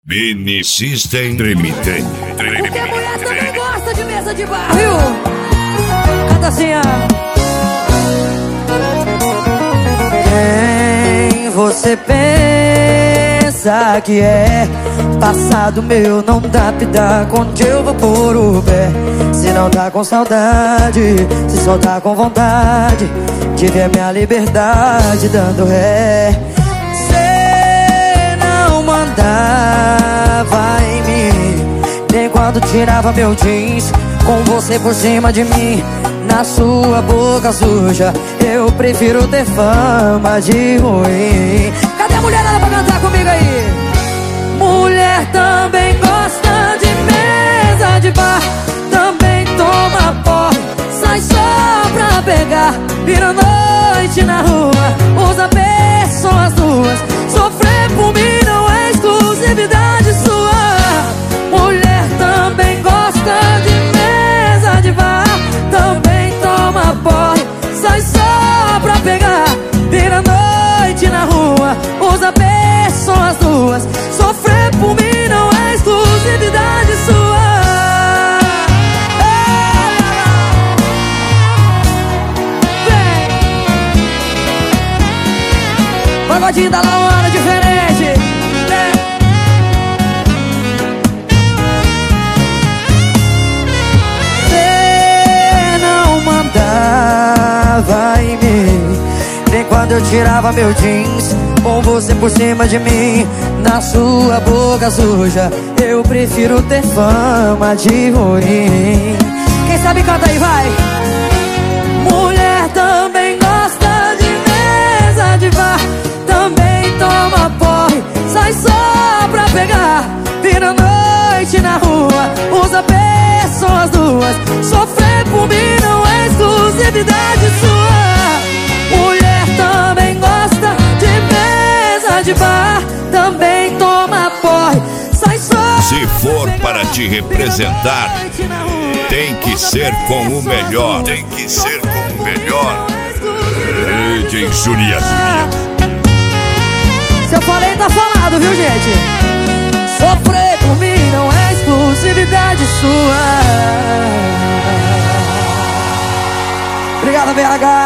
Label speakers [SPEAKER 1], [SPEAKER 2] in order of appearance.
[SPEAKER 1] Mini System Tremite.
[SPEAKER 2] Porque a mulher também gosta de mesa de bar, viu? Canta assim, ó. Quem você pensa que é? Passado meu não dá pra dar onde eu vou pôr o pé. Se não tá com saudade, se só tá com vontade de ver minha liberdade dando ré. Cê não mandava em mim, nem quando tirava meu jeans com você por cima de mim. Na sua boca suja, eu prefiro ter fama de ruim. Cadê a mulherada pra cantar comigo aí? Mulher também gosta de mesa de bar, também toma porre, sai só pra pegar, vira noite na rua, usa pessoas duas. Sofrer por mim não é exclusividade sua. Mulher também gosta de mesa de bar, também toma porre, sai só pra pegar, vira noite na rua, usa pessoas duas. Sofrer por mim não é exclusividade sua. Vem! Pagodinho da Laura diferente. Vem! Você não mandava em mim, nem quando eu tirava meu jeans com você por cima de mim. Na sua boca suja, eu prefiro ter fama de ruim. Quem sabe canta aí, vai! Mulher também gosta de mesa de bar, também toma porre, sai só pra pegar, vira noite na rua, usa pessoas duas. Sofrer por mim não é exclusividade sua. Mulher também gosta de mesa de bar, também toma porre, sai só.
[SPEAKER 1] Se for para te representar, tem que ser com o melhor. Tem que ser com o melhor. DJ Julia.
[SPEAKER 2] Se eu falei, tá falado, viu, gente? Sofrer por mim não é exclusividade sua. Obrigado, BH.